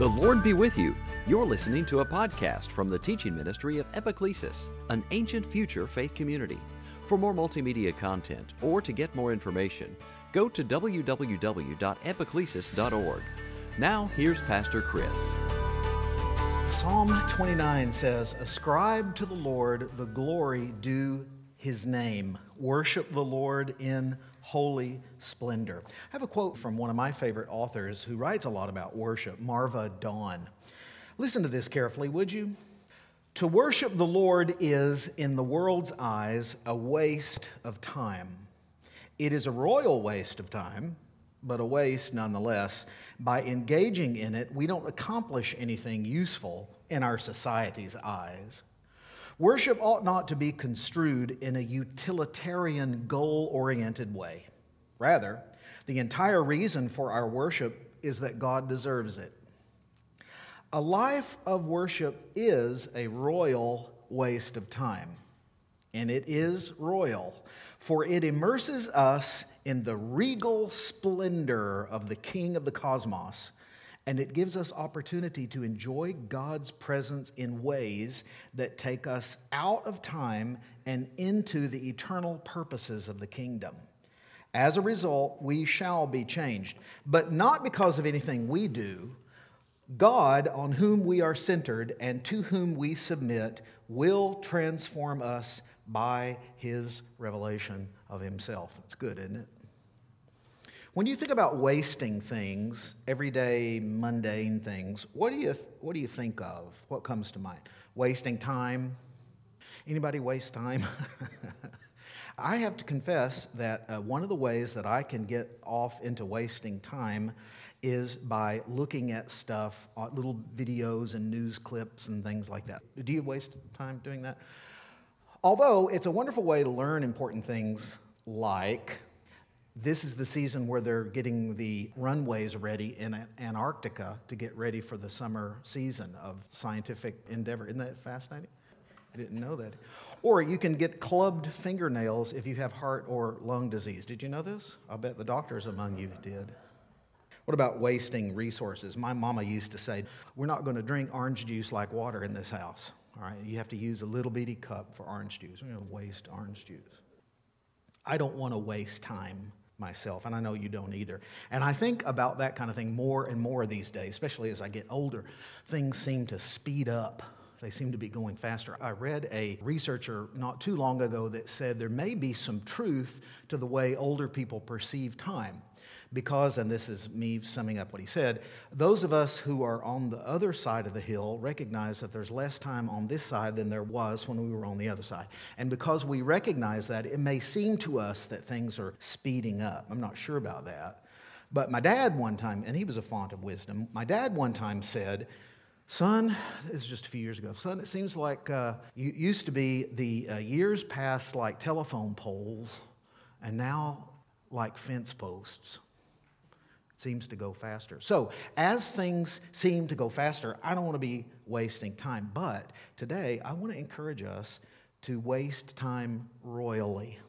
The Lord be with you. You're listening to a podcast from the teaching ministry of Epiclesis, an ancient future faith community. For more multimedia content or to get more information, go to www.epiclesis.org. Now, here's Pastor Chris. Psalm 29 says, "Ascribe to the Lord the glory due His name. Worship the Lord in holy splendor." I have a quote from one of my favorite authors who writes a lot about worship, Marva Dawn. Listen to this carefully, would you? "To worship the Lord is, in the world's eyes, a waste of time. It is a royal waste of time, but a waste nonetheless. By engaging in it, we don't accomplish anything useful in our society's eyes. Worship ought not to be construed in a utilitarian, goal-oriented way. Rather, the entire reason for our worship is that God deserves it. A life of worship is a royal waste of time, and it is royal, for it immerses us in the regal splendor of the King of the cosmos, and it gives us opportunity to enjoy God's presence in ways that take us out of time and into the eternal purposes of the kingdom. As a result, we shall be changed, but not because of anything we do. God, on whom we are centered and to whom we submit, will transform us by His revelation of Himself." It's good, isn't it? When you think about wasting things, everyday mundane things, what do you think of? What comes to mind? Wasting time? Anybody waste time? I have to confess that one of the ways that I can get off into wasting time is by looking at stuff, little videos and news clips and things like that. Do you waste time doing that? Although it's a wonderful way to learn important things, like this is the season where they're getting the runways ready in Antarctica to get ready for the summer season of scientific endeavor. Isn't that fascinating? I didn't know that. Or you can get clubbed fingernails if you have heart or lung disease. Did you know this? I bet the doctors among you did. What about wasting resources? My mama used to say, "We're not going to drink orange juice like water in this house. All right, you have to use a little bitty cup for orange juice. We're going to waste orange juice." I don't want to waste time myself, and I know you don't either. And I think about that kind of thing more and more these days, especially as I get older. Things seem to speed up. They seem to be going faster. I read a researcher not too long ago that said there may be some truth to the way older people perceive time. Because, and this is me summing up what he said, those of us who are on the other side of the hill recognize that there's less time on this side than there was when we were on the other side. And because we recognize that, it may seem to us that things are speeding up. I'm not sure about that. But my dad one time, and he was a font of wisdom, my dad one time said, "Son," this is just a few years ago, "son, it seems like you used to be the years past like telephone poles, and now like fence posts. Seems to go faster." So as things seem to go faster, I don't want to be wasting time. But today, I want to encourage us to waste time royally.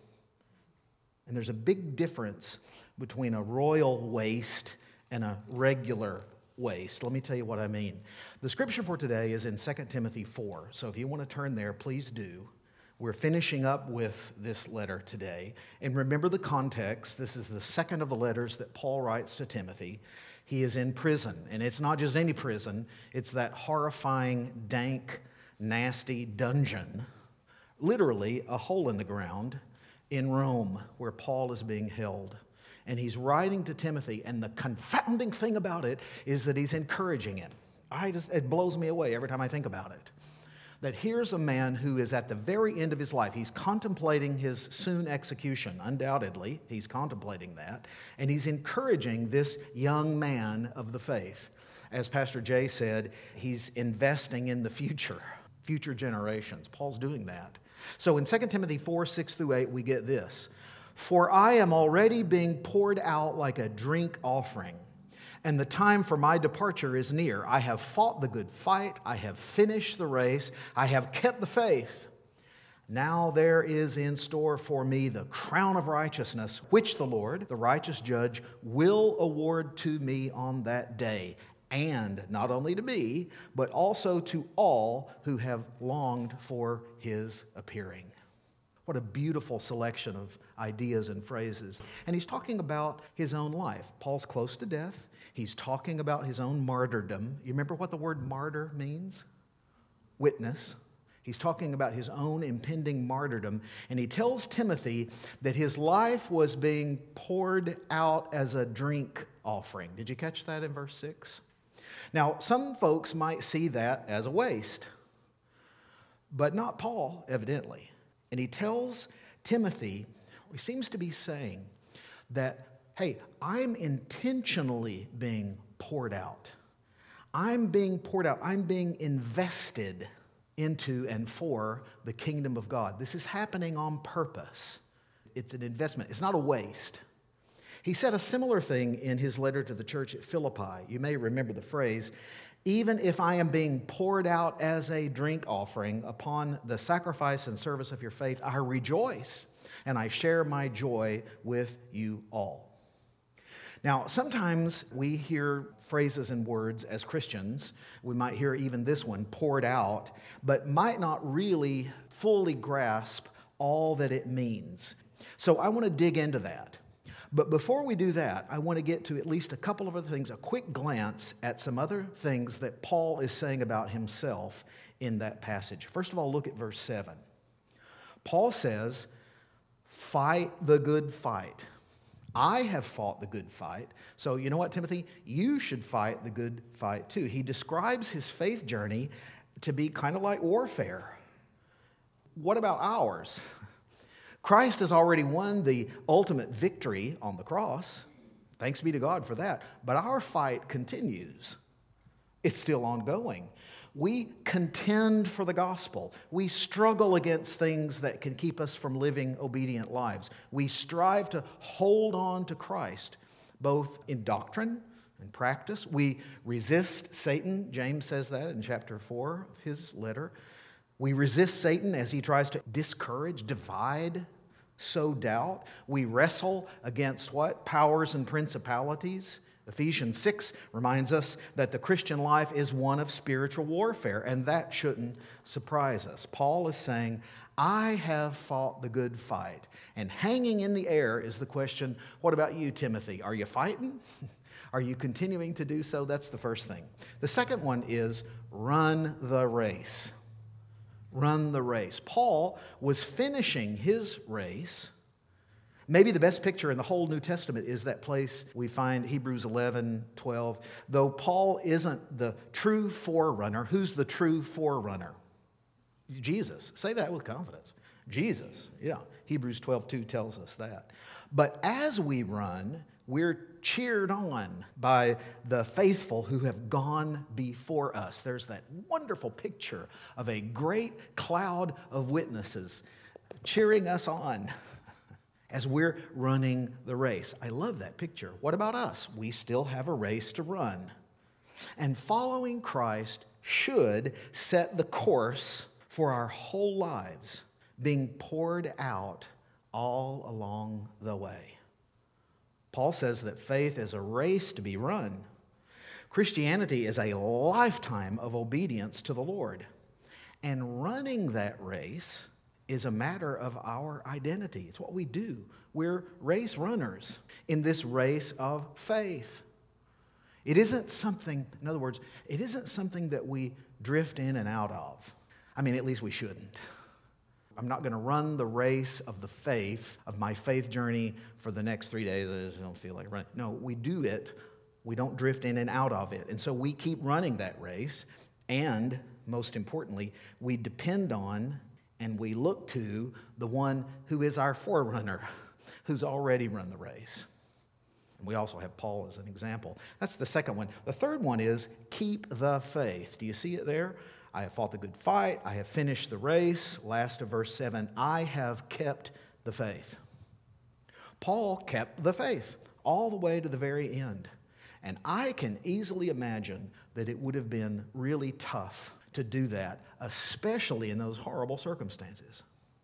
And there's a big difference between a royal waste and a regular waste. Let me tell you what I mean. The scripture for today is in 2 Timothy 4. So if you want to turn there, please do. We're finishing up with this letter today. And remember the context. This is the second of the letters that Paul writes to Timothy. He is in prison. And it's not just any prison. It's that horrifying, dank, nasty dungeon. Literally a hole in the ground in Rome where Paul is being held. And he's writing to Timothy. And the confounding thing about it is that he's encouraging him. It blows me away every time I think about it. That here's a man who is at the very end of his life. He's contemplating his soon execution, undoubtedly. He's contemplating that. And he's encouraging this young man of the faith. As Pastor Jay said, he's investing in the future generations. Paul's doing that. So in 2 Timothy 4, 6 through 8, we get this. "For I am already being poured out like a drink offering, and the time for my departure is near. I have fought the good fight. I have finished the race. I have kept the faith. Now there is in store for me the crown of righteousness, which the Lord, the righteous judge, will award to me on that day. and not only to me, but also to all who have longed for his appearing. What a beautiful selection of ideas and phrases. And he's talking about his own life. Paul's close to death. He's talking about his own martyrdom. You remember what the word martyr means? Witness. He's talking about his own impending martyrdom. And he tells Timothy that his life was being poured out as a drink offering. Did you catch that in verse 6? Now, some folks might see that as a waste, but not Paul, evidently. And he tells Timothy, he seems to be saying that, hey, I'm intentionally being poured out. I'm being poured out. I'm being invested into and for the kingdom of God. This is happening on purpose. It's an investment. It's not a waste. He said a similar thing in his letter to the church at Philippi. You may remember the phrase, even if I am being poured out as a drink offering upon the sacrifice and service of your faith, I rejoice and I share my joy with you all. Now, sometimes we hear phrases and words as Christians, we might hear even this one, poured out, but might not really fully grasp all that it means. So I want to dig into that. But before we do that, I want to get to at least a couple of other things, a quick glance at some other things that Paul is saying about himself in that passage. First of all, look at verse 7. Paul says, fight the good fight. I have fought the good fight. So you know what, Timothy? You should fight the good fight too. He describes his faith journey to be kind of like warfare. What about ours? Christ has already won the ultimate victory on the cross. Thanks be to God for that. But our fight continues. It's still ongoing. We contend for the gospel. We struggle against things that can keep us from living obedient lives. We strive to hold on to Christ, both in doctrine and practice. We resist Satan. James says that in chapter 4 of his letter. We resist Satan as he tries to discourage, divide, sow doubt. We wrestle against what? Powers and principalities. Ephesians 6 reminds us that the Christian life is one of spiritual warfare, and that shouldn't surprise us. Paul is saying, I have fought the good fight. And hanging in the air is the question, what about you, Timothy? Are you fighting? Are you continuing to do so? That's the first thing. The second one is run the race. Run the race. Paul was finishing his race. Maybe the best picture in the whole New Testament is that place we find Hebrews 11:12. Though Paul isn't the true forerunner, who's the true forerunner? Jesus. Say that with confidence. Jesus. Yeah. Hebrews 12:2 tells us that. But as we run, we're cheered on by the faithful who have gone before us. There's that wonderful picture of a great cloud of witnesses cheering us on as we're running the race. I love that picture. What about us? We still have a race to run. And following Christ should set the course for our whole lives, being poured out all along the way. Paul says that faith is a race to be run. Christianity is a lifetime of obedience to the Lord. And running that race is a matter of our identity. It's what we do. We're race runners in this race of faith. It isn't something, in other words, it isn't something that we drift in and out of. I mean, at least we shouldn't. I'm not going to run the race of the faith, of my faith journey for the next 3 days. I just don't feel like running. No, we do it. We don't drift in and out of it. And so we keep running that race. And most importantly, we depend on and we look to the one who is our forerunner, who's already run the race. And we also have Paul as an example. That's the second one. The third one is keep the faith. Do you see it there? I have fought the good fight. I have finished the race. Last of verse 7, I have kept the faith. Paul kept the faith all the way to the very end. And I can easily imagine that it would have been really tough to do that, especially in those horrible circumstances.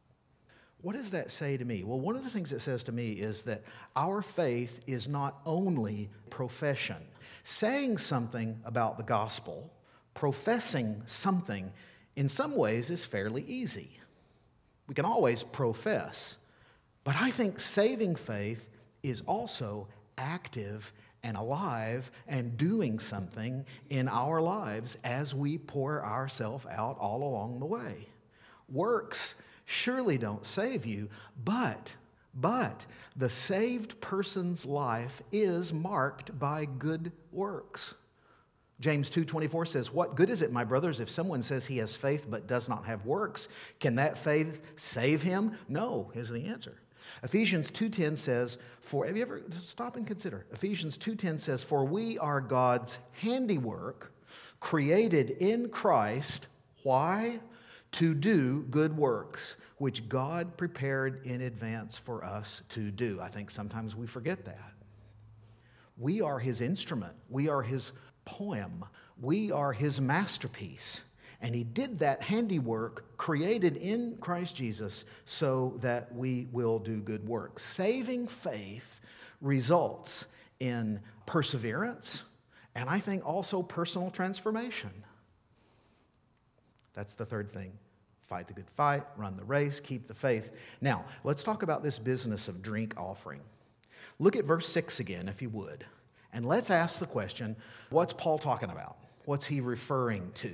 What does that say to me? Well, one of the things it says to me is that our faith is not only profession. Saying something about the gospel, professing something, in some ways is fairly easy. We can always profess. But I think saving faith is also active and alive and doing something in our lives as we pour ourselves out all along the way. Works surely don't save you, but the saved person's life is marked by good works. James 2:24 says, "What good is it, my brothers, if someone says he has faith but does not have works? Can that faith save him? No," is the answer. Ephesians 2:10 says, have you ever, stop and consider. Ephesians 2:10 says, "For we are God's handiwork, created in Christ." Why? To do good works, which God prepared in advance for us to do. I think sometimes we forget that. We are His instrument. We are His poem. We are His masterpiece. And He did that handiwork created in Christ Jesus so that we will do good works. Saving faith results in perseverance and I think also personal transformation. That's the third thing. Fight the good fight, run the race, keep the faith. Now, let's talk about this business of drink offering. Look at verse 6 again, if you would. And let's ask the question, what's Paul talking about? What's he referring to?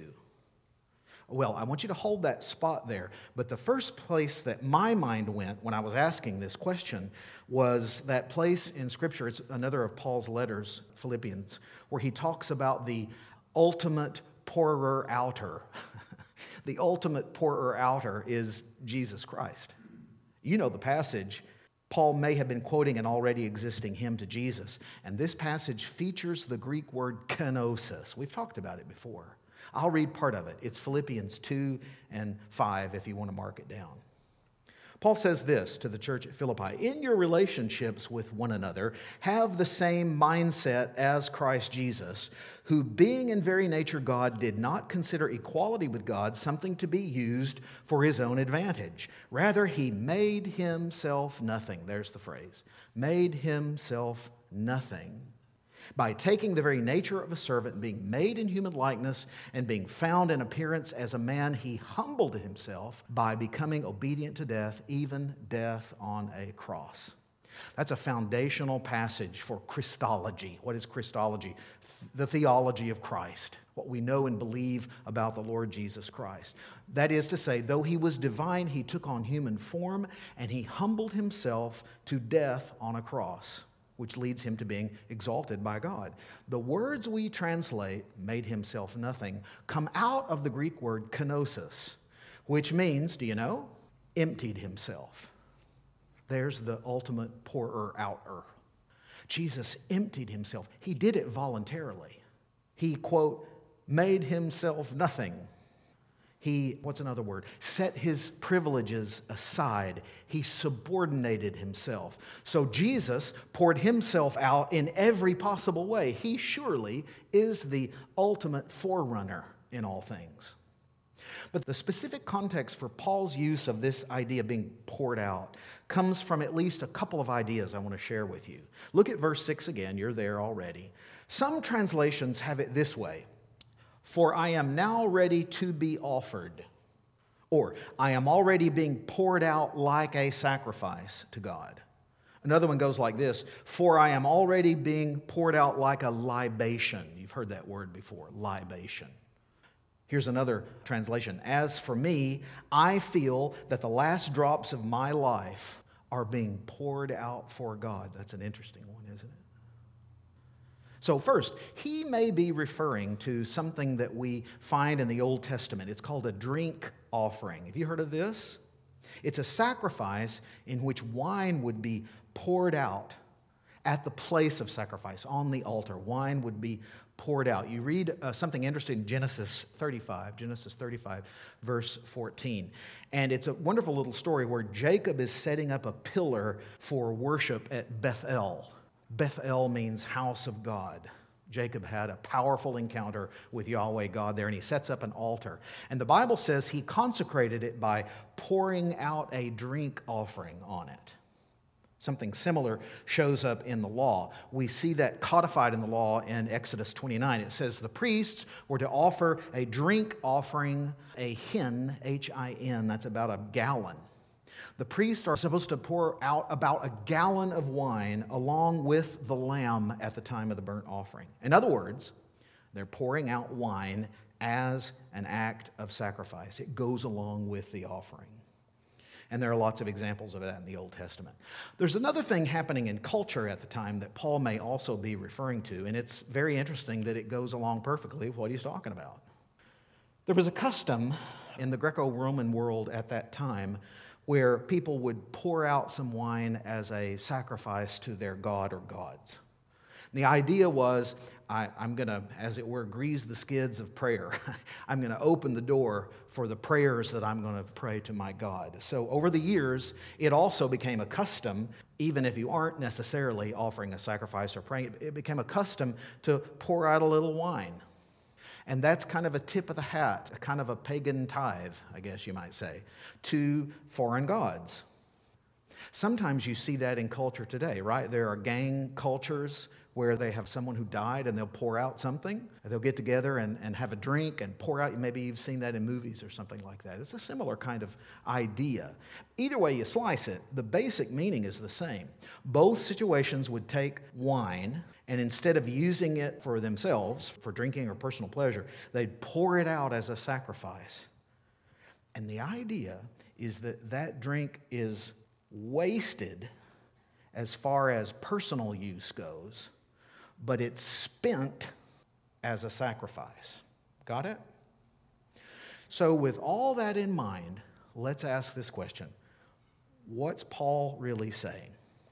Well, I want you to hold that spot there. But the first place that my mind went when I was asking this question was that place in Scripture. It's another of Paul's letters, Philippians, where he talks about the ultimate pourer-outer. The ultimate pourer-outer is Jesus Christ. You know the passage. Paul may have been quoting an already existing hymn to Jesus, and this passage features the Greek word kenosis. We've talked about it before. I'll read part of it. It's Philippians 2 and 5 if you want to mark it down. Paul says this to the church at Philippi: "In your relationships with one another, have the same mindset as Christ Jesus, who being in very nature God did not consider equality with God something to be used for his own advantage. Rather, he made himself nothing." There's the phrase. Made himself nothing. By taking the very nature of a servant, being made in human likeness, and being found in appearance as a man, he humbled himself by becoming obedient to death, even death on a cross. That's a foundational passage for Christology. What is Christology? The theology of Christ, what we know and believe about the Lord Jesus Christ. That is to say, though he was divine, he took on human form, and he humbled himself to death on a cross, which leads him to being exalted by God. The words we translate, made himself nothing, come out of the Greek word kenosis, which means, do you know? Emptied himself. There's the ultimate pourer-outer. Jesus emptied himself. He did it voluntarily. He, quote, made himself nothing. He, what's another word? Set his privileges aside. He subordinated himself. So Jesus poured himself out in every possible way. He surely is the ultimate forerunner in all things. But the specific context for Paul's use of this idea of being poured out comes from at least a couple of ideas I want to share with you. Look at verse 6 again. You're there already. Some translations have it this way: "For I am now ready to be offered," or "I am already being poured out like a sacrifice to God." Another one goes like this: "For I am already being poured out like a libation." You've heard that word before, libation. Here's another translation: "As for me, I feel that the last drops of my life are being poured out for God." That's an interesting one, isn't it? So first, he may be referring to something that we find in the Old Testament. It's called a drink offering. Have you heard of this? It's a sacrifice in which wine would be poured out at the place of sacrifice, on the altar. Wine would be poured out. You read something interesting in Genesis 35, verse 14. And it's a wonderful little story where Jacob is setting up a pillar for worship at Bethel. Bethel means house of God. Jacob had a powerful encounter with Yahweh God there, and he sets up an altar. And the Bible says he consecrated it by pouring out a drink offering on it. Something similar shows up in the law. We see that codified in the law in Exodus 29. It says the priests were to offer a drink offering, a hin, H-I-N, that's about a gallon. The priests are supposed to pour out about a gallon of wine along with the lamb at the time of the burnt offering. In other words, they're pouring out wine as an act of sacrifice. It goes along with the offering. And there are lots of examples of that in the Old Testament. There's another thing happening in culture at the time that Paul may also be referring to, and it's very interesting that it goes along perfectly with what he's talking about. There was a custom in the Greco-Roman world at that time where people would pour out some wine as a sacrifice to their god or gods. The idea was, I'm going to, as it were, grease the skids of prayer. I'm going to open the door for the prayers that I'm going to pray to my God. So over the years, it also became a custom, even if you aren't necessarily offering a sacrifice or praying, it became a custom to pour out a little wine. And that's kind of a tip of the hat, a kind of a pagan tithe, I guess you might say, to foreign gods. Sometimes you see that in culture today, right? There are gang cultures where they have someone who died and they'll pour out something. They'll get together and have a drink and pour out. Maybe you've seen that in movies or something like that. It's a similar kind of idea. Either way you slice it, the basic meaning is the same. Both situations would take wine, and instead of using it for themselves, for drinking or personal pleasure, they'd pour it out as a sacrifice. And the idea is that that drink is wasted as far as personal use goes, but it's spent as a sacrifice. Got it? So with all that in mind, let's ask this question. What's Paul really saying?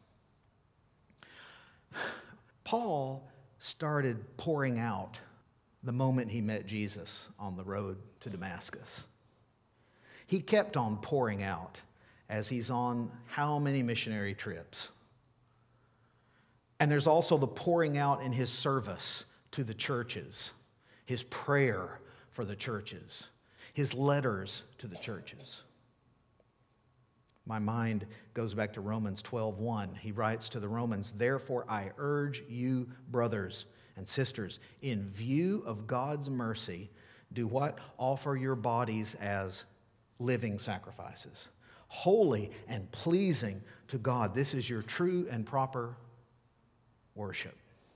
Paul started pouring out the moment he met Jesus on the road to Damascus. He kept on pouring out as he's on how many missionary trips? And there's also the pouring out in his service to the churches, his prayer for the churches, his letters to the churches. My mind goes back to Romans 12:1. He writes to the Romans, "Therefore I urge you, brothers and sisters, in view of God's mercy, do what? Offer your bodies as living sacrifices, holy and pleasing to God. This is your true and proper worship."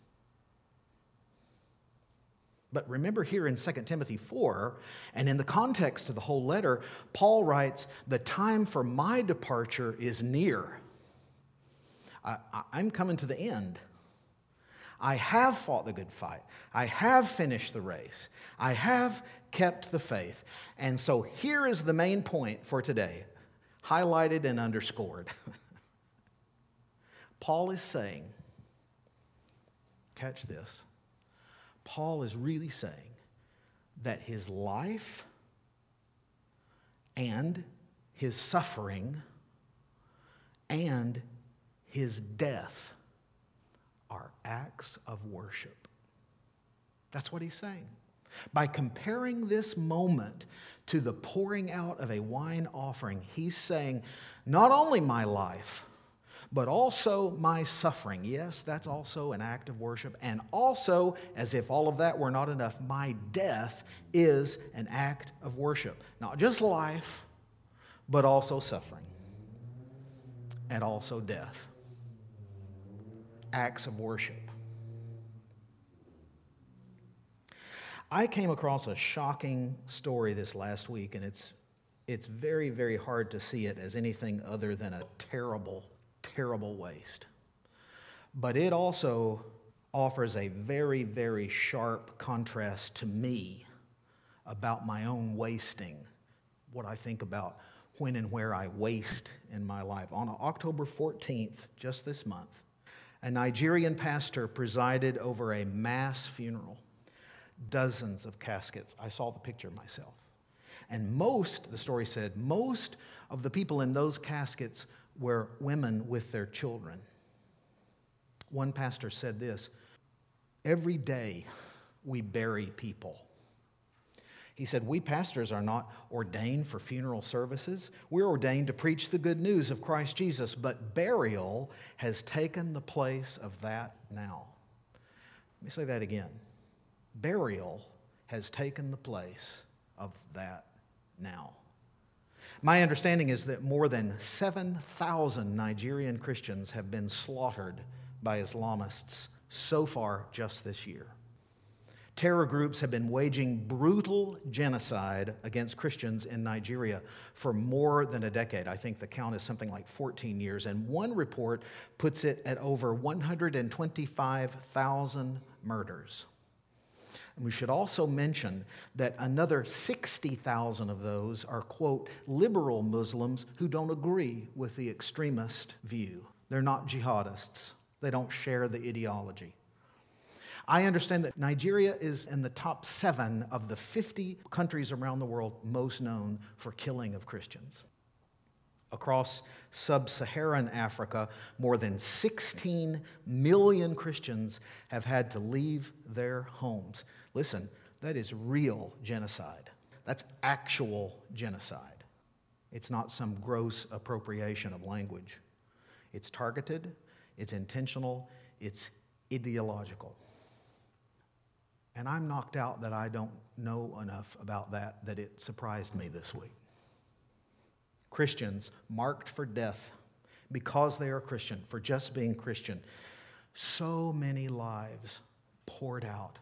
But remember here in 2 Timothy 4, and in the context of the whole letter, Paul writes, "The time for my departure is near. I'm coming to the end. I have fought the good fight. I have finished the race. I have kept the faith." And so here is the main point for today, highlighted and underscored. Paul is saying, catch this, Paul is really saying that his life and his suffering and his death are acts of worship. That's what he's saying. By comparing this moment to the pouring out of a wine offering, he's saying, not only my life, but also my suffering. Yes, that's also an act of worship. And also, as if all of that were not enough, my death is an act of worship. Not just life, but also suffering. And also death. Acts of worship. I came across a shocking story this last week, and it's very, very hard to see it as anything other than a terrible waste. But it also offers a very, very sharp contrast to me about my own wasting, what I think about when and where I waste in my life. On October 14th, just this month, a Nigerian pastor presided over a mass funeral. Dozens of caskets. I saw the picture myself. And the story said, most of the people in those caskets were women with their children. One pastor said this, "Every day we bury people. He said, we pastors are not ordained for funeral services. We're ordained to preach the good news of Christ Jesus, but burial has taken the place of that now. Let me say that again. Burial has taken the place of that now. My understanding is that more than 7,000 Nigerian Christians have been slaughtered by Islamists so far just this year. Terror groups have been waging brutal genocide against Christians in Nigeria for more than a decade. I think the count is something like 14 years, and one report puts it at over 125,000 murders. And we should also mention that another 60,000 of those are, quote, liberal Muslims who don't agree with the extremist view. They're not jihadists. They don't share the ideology. I understand that Nigeria is in the top 7 of the 50 countries around the world most known for killing of Christians. Across sub-Saharan Africa, more than 16 million Christians have had to leave their homes. Listen, that is real genocide. That's actual genocide. It's not some gross appropriation of language. It's targeted, it's intentional, it's ideological. And I'm knocked out that I don't know enough about that it surprised me this week. Christians marked for death because they are Christian, for just being Christian. So many lives poured out.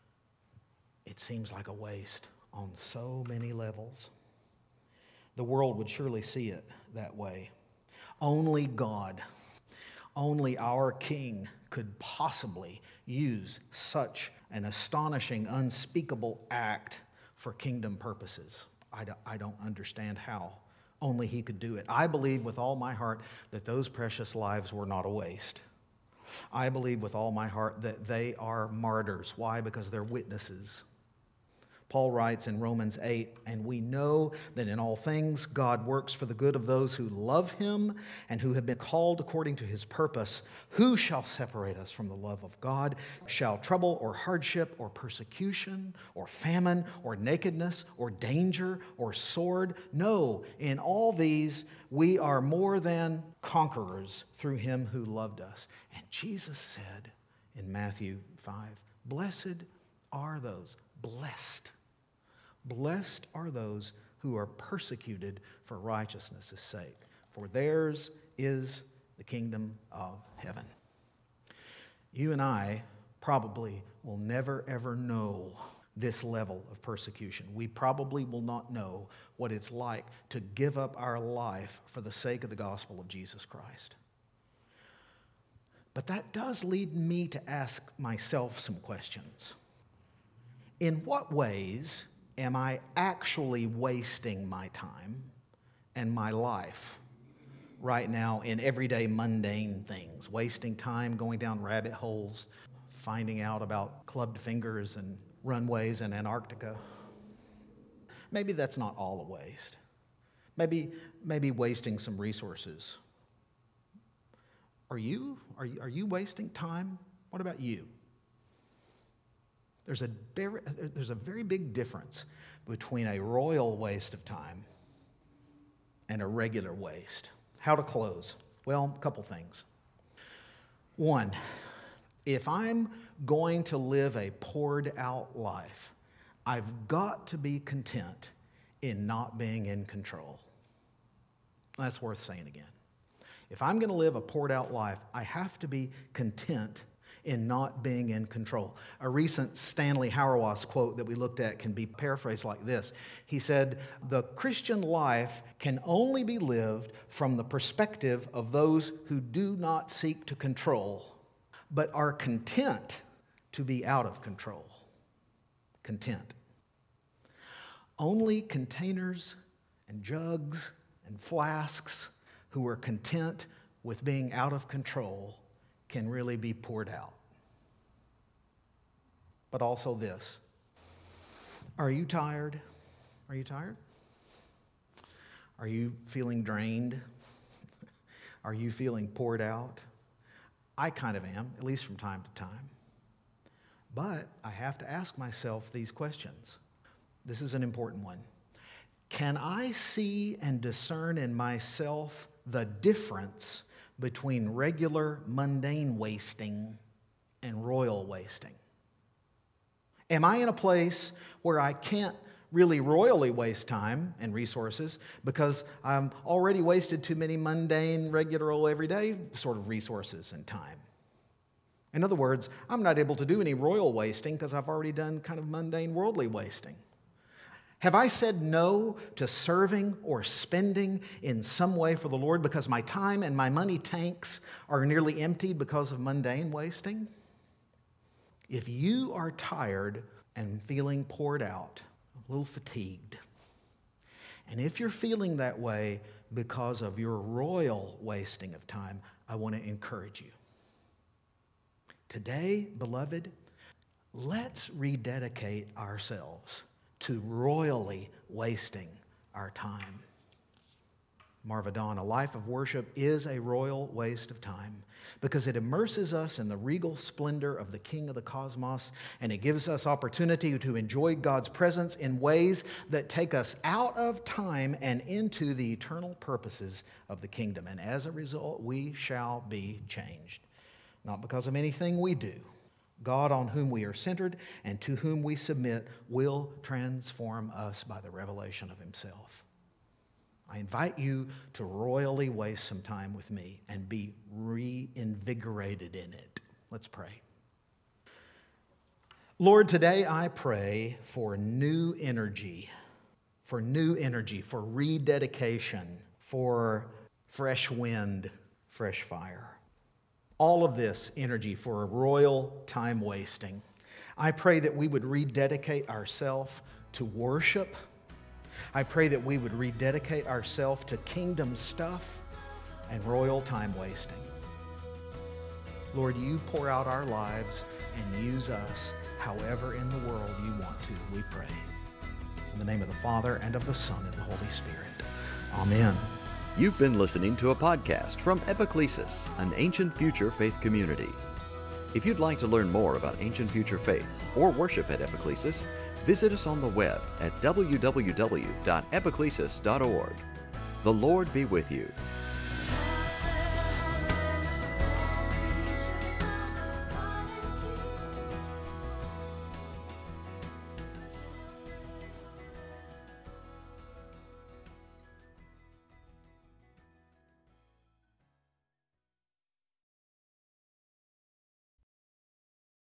It seems like a waste on so many levels. The world would surely see it that way. Only God, only our King could possibly use such an astonishing, unspeakable act for kingdom purposes. I don't understand how. Only He could do it. I believe with all my heart that those precious lives were not a waste. I believe with all my heart that they are martyrs. Why? Because they're witnesses. Paul writes in Romans 8, and we know that in all things God works for the good of those who love Him and who have been called according to His purpose. Who shall separate us from the love of God? Shall trouble or hardship or persecution or famine or nakedness or danger or sword? No, in all these we are more than conquerors through Him who loved us. And Jesus said in Matthew 5, blessed are those, Blessed are those who are persecuted for righteousness' sake, for theirs is the kingdom of heaven. You and I probably will never, ever know this level of persecution. We probably will not know what it's like to give up our life for the sake of the gospel of Jesus Christ. But that does lead me to ask myself some questions. In what ways am I actually wasting my time and my life right now in everyday mundane things? Wasting time going down rabbit holes, finding out about clubbed fingers and runways in Antarctica. Maybe that's not all a waste. Maybe wasting some resources. Are you wasting time? What about you? There's a very big difference between a royal waste of time and a regular waste. How to close? Well, a couple things. One, if I'm going to live a poured out life, I've got to be content in not being in control. That's worth saying again. If I'm going to live a poured out life, I have to be content in not being in control. A recent Stanley Hauerwas quote that we looked at can be paraphrased like this. He said, "The Christian life can only be lived from the perspective of those who do not seek to control, but are content to be out of control." Content. Only containers and jugs and flasks who are content with being out of control can really be poured out. But also this. Are you tired? Are you tired? Are you feeling drained? Are you feeling poured out? I kind of am, at least from time to time. But I have to ask myself these questions. This is an important one. Can I see and discern in myself the difference between regular mundane wasting and royal wasting? Am I in a place where I can't really royally waste time and resources because I'm already wasted too many mundane, regular, everyday sort of resources and time? In other words, I'm not able to do any royal wasting because I've already done kind of mundane, worldly wasting. Have I said no to serving or spending in some way for the Lord because my time and my money tanks are nearly emptied because of mundane wasting? If you are tired and feeling poured out, a little fatigued, and if you're feeling that way because of your royal wasting of time, I want to encourage you. Today, beloved, let's rededicate ourselves to royally wasting our time. Marva Dawn, a life of worship is a royal waste of time because it immerses us in the regal splendor of the King of the cosmos, and it gives us opportunity to enjoy God's presence in ways that take us out of time and into the eternal purposes of the kingdom. And as a result, we shall be changed, not because of anything we do. God, on whom we are centered and to whom we submit, will transform us by the revelation of himself. I invite you to royally waste some time with me and be reinvigorated in it. Let's pray. Lord, today I pray for new energy, for rededication, for fresh wind, fresh fire. All of this energy for a royal time wasting. I pray that we would rededicate ourselves to worship. I pray that we would rededicate ourselves to kingdom stuff and royal time wasting. Lord, you pour out our lives and use us however in the world you want to, we pray. In the name of the Father, and of the Son, and the Holy Spirit. Amen. You've been listening to a podcast from Epiclesis, an ancient future faith community. If you'd like to learn more about ancient future faith or worship at Epiclesis, visit us on the web at www.epiclesis.org. The Lord be with you.